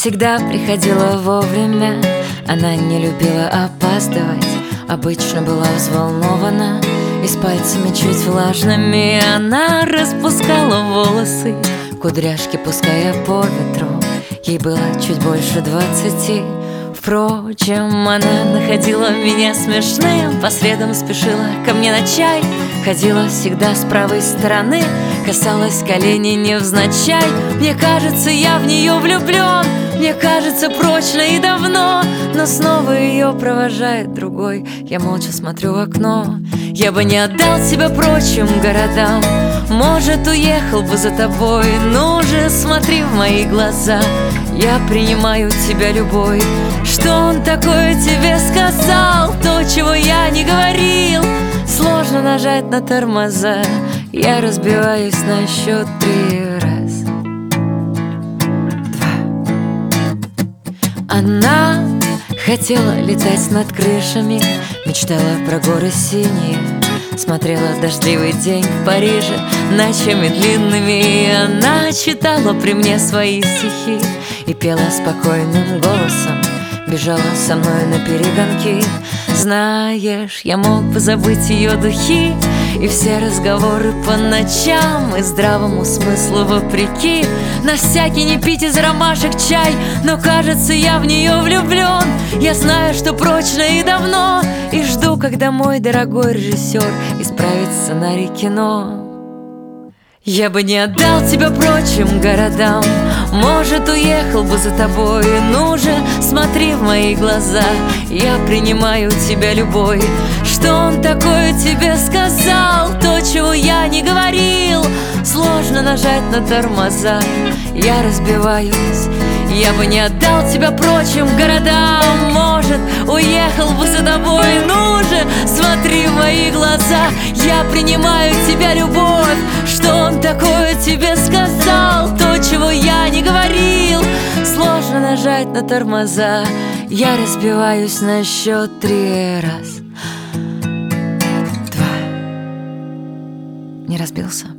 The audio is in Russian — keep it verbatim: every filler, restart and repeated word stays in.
всегда приходила вовремя, она не любила опаздывать, обычно была взволнована, и с пальцами чуть влажными она распускала волосы, кудряшки пуская по ветру. Ей было чуть больше двадцати. Впрочем, она находила меня смешным, по средам спешила ко мне на чай, ходила всегда с правой стороны, касалась коленей невзначай. Мне кажется, я в нее влюблен, мне кажется, прочно и давно, но снова ее провожает другой. Я молча смотрю в окно. Я бы не отдал тебя прочим городам, может, уехал бы за тобой. Ну же, смотри в мои глаза, я принимаю тебя любой. Что он такое тебе сказал, то, чего я не говорил? Сложно нажать на тормоза, я разбиваюсь на счет три. Раз, два. Она хотела летать над крышами, мечтала про горы синие, смотрела дождливый день в Париже ночами длинными. И она читала при мне свои стихи и пела спокойным голосом, бежала со мной на перегонки. Знаешь, я мог бы забыть ее духи и все разговоры по ночам, и здравому смыслу вопреки на всякий не пить из ромашек чай. Но кажется, я в нее влюблен, я знаю, что прочно и давно, и жду, когда мой дорогой режиссер исправит сценарий кино. Я бы не отдал тебя прочим городам, может, уехал бы за тобой. Ну же, смотри в мои глаза, я принимаю тебя любой. Что он такое тебе сказал, то, чего я не говорил? Сложно нажать на тормоза, я разбиваюсь. Я бы не отдал тебя прочим городам, может, уехал бы за тобой. Ну же, смотри в мои глаза, я принимаю тебя любовь. Что он такое тебе сказал, то, чего я не говорил? Сложно нажать на тормоза, я разбиваюсь на счет три. Раз, два. Не разбился?